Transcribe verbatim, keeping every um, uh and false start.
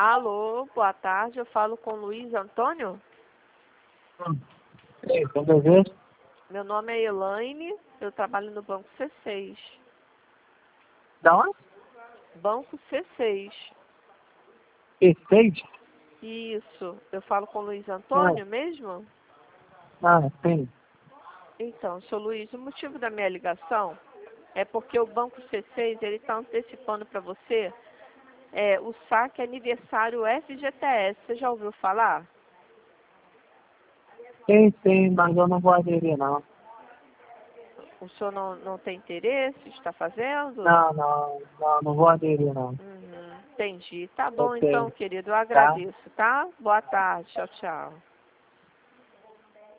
Alô, boa tarde, eu falo com o Luiz Antônio. Hum. Ei, quando eu vejo, Meu nome é Elaine, eu trabalho no Banco C seis. da onde? Banco C seis. P seis? Isso, eu falo com o Luiz Antônio mesmo? Ah, sim. Então, seu Luiz, o motivo da minha ligação é porque o Banco C seis ele está antecipando para você é, o saque aniversário F G T S. Você já ouviu falar? Sim, sim, mas eu não vou aderir, não. O senhor não, não tem interesse? Está fazendo? Não, não, não, não vou aderir, não. Uhum, entendi. Tá bom Ok, então, querido. Eu tá? agradeço, tá? Boa tarde. Tchau, tchau.